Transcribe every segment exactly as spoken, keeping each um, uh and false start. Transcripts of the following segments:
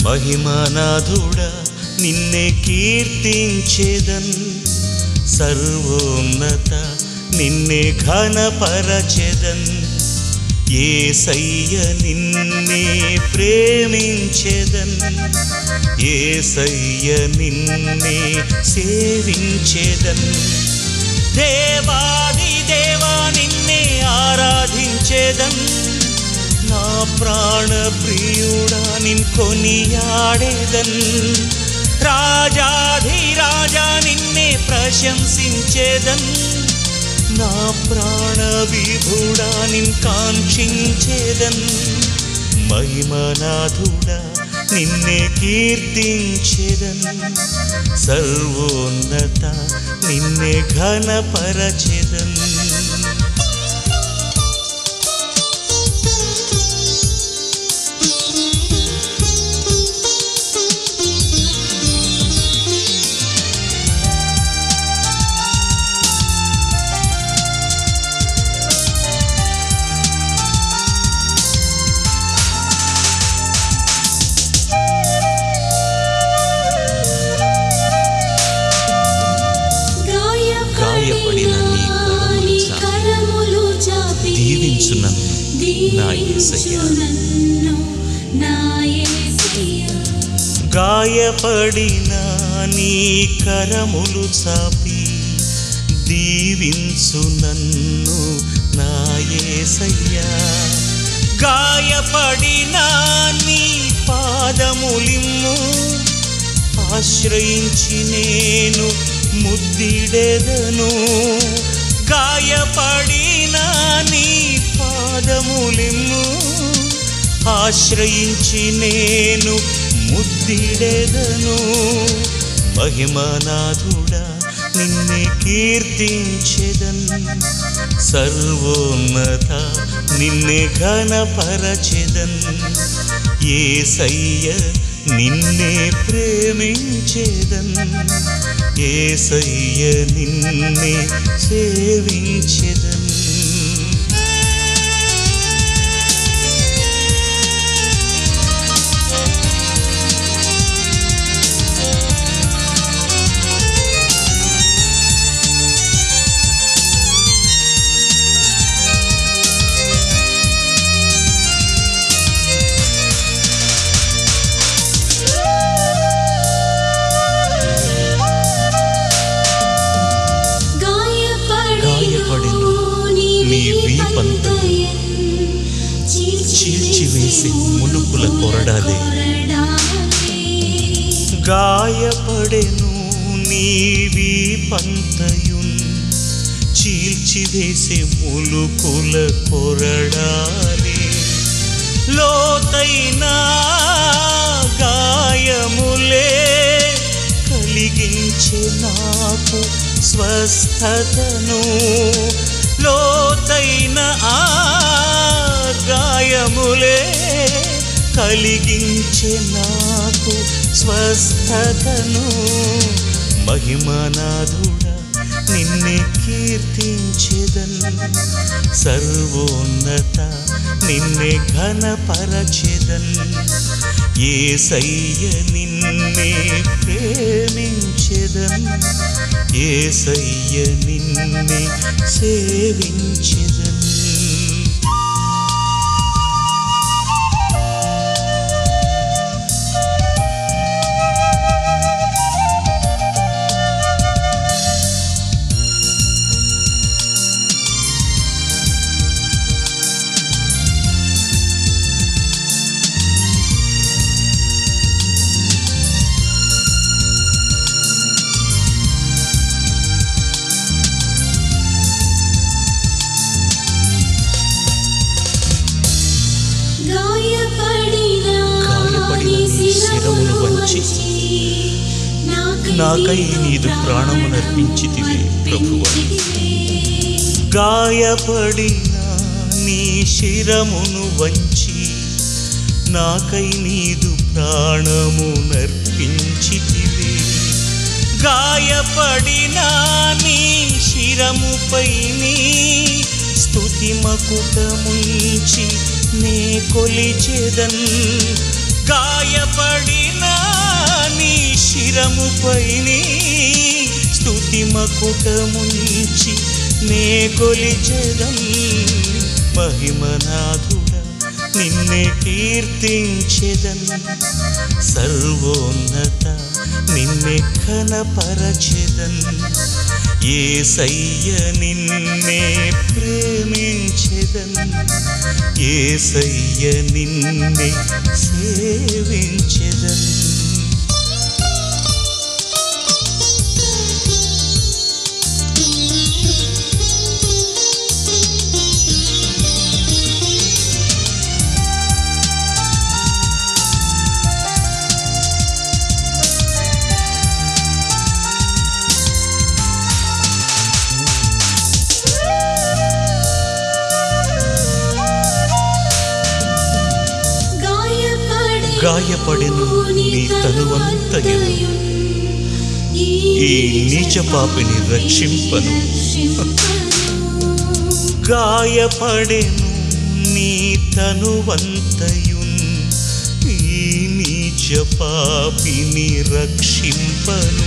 మహిమనాథుడా నిన్నే కీర్తించెదన్, సర్వోన్నత నిన్నే ఘనపరచెదన్. యేసయ్య నిన్నే ప్రేమించెదన్, యేసయ్య నిన్నే సేవించెదన్. దేవాది దేవా నిన్నే ఆరాధించెదన్, నా ప్రాణ ప్రియుడా నిన్ కొనియాడెదన్. రాజాధి రాజా నిన్నే ప్రశంసించెదన్, నా ప్రాణ విభుడా నిన్ కాంక్షించెదన్. మహిమనాథుడా నిన్నే కీర్తించెదన్, సర్వోన్నత నిన్నే ఘనపరచెదన్. గాయపడిన నీ కరములు చాపి దీవించు నన్ను నా యేసయ్య. గాయపడిన నీ కరములు చాపి దీవించు నన్ను నా యేసయ్య. గాయపడిన నీ పాదములిమ్ము, ఆశ్రయించి నేను ముద్దిడెదను. గాయపడిన నీ పాదములిమ్ము, ఆశ్రయించి నేను ముద్దిడెదను. మహిమనాథుడా నిన్నే కీర్తించెదన్, సర్వోన్నత నిన్నే ఘనపరచెదన్. యేసయ్య నిన్నే ప్రేమించెదన్, యేసయ్య నిన్నే సేవించెదన్. చీల్చివేసి ములుకుల కొరడాలే, గాయపడెను నీవి పంతయున్, చీల్చివేసి ములుకుల కొరడాలే. లోతైన గాయములే కలిగించే నాకు స్వస్థతను. లోతైన ఆ గాయములే కలిగించే నాకు స్వస్థతను. మహిమనాథుడా నిన్నే కీర్తించెదన్, సర్వోన్నత నిన్నే ఘనపరచెదన్. యేసయ్య నిన్నే ప్రేమించెదన్, యేసయ్య నిన్నే సేవించెదన్. శిరమును వంచి నాకై నీదు ప్రాణమునర్పించితివి ప్రభువా. గాయపడిన నీ శిరమును వంచి నాకై నీదు ప్రాణమునర్పించితివి. గాయపడిన నీ శిరముపై నీ స్తుతి మకుటముంచి నే కొలిచెదన్. గాయపడిన నీ శిరముపైని స్తుతి మకుటముంచి నే కొలిచెదం మహిమనాథుడా నిన్నే కీర్తించెదన్ సర్వోన్నత నిన్నే ఘనపరచెదన్ యేసయ్య నిన్నే ప్రేమించెదన్ యేసయ్య నిన్నే సేవించెదన్ గాయపడెను నీ తనువంతయు ఈ నీచ పాపిని రక్షింపను గాయపడెను నీ తనువంతయున్ ఈ నీచ పాపిని రక్షింపను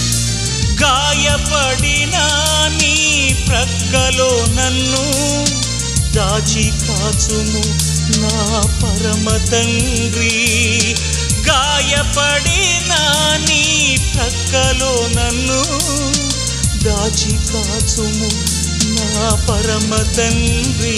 గాయపడిన నీ ప్రక్కలో నన్ను దాచి కాచుము నా పరమ తండ్రి గాయపడిన నీ ప్రక్కలో నన్ను దాచి కాచుము నా పరమ తండ్రి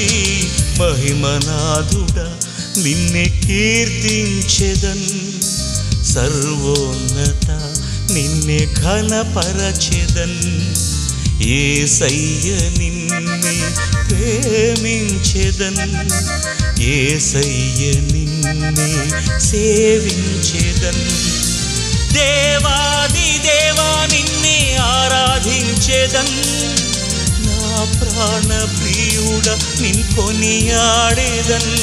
మహిమనాథుడా నిన్నే కీర్తించెదన్ సర్వోన్నత నిన్నే ఘనపరచెదన్ యేసయ్య నిన్నే ప్రేమించెదన్ యేసయ్య నిన్నే సేవించెదన్ దేవాది దేవా నిన్నే ఆరాధించెదన్ నా ప్రాణ ప్రియుడ నిన్ కొనియాడెదన్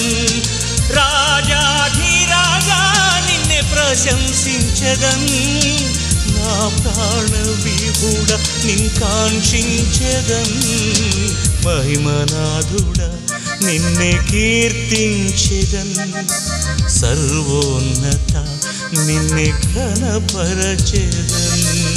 రాజాధిరాజా నిన్నే ప్రశంసించెదన్ నా ప్రాణ విభుడ నిన్ కాంక్షించెదన్ మహిమనాథుడా నిన్నే కీర్తించెదన్ సర్వోన్నత నిన్నే ఘనపరచెదన్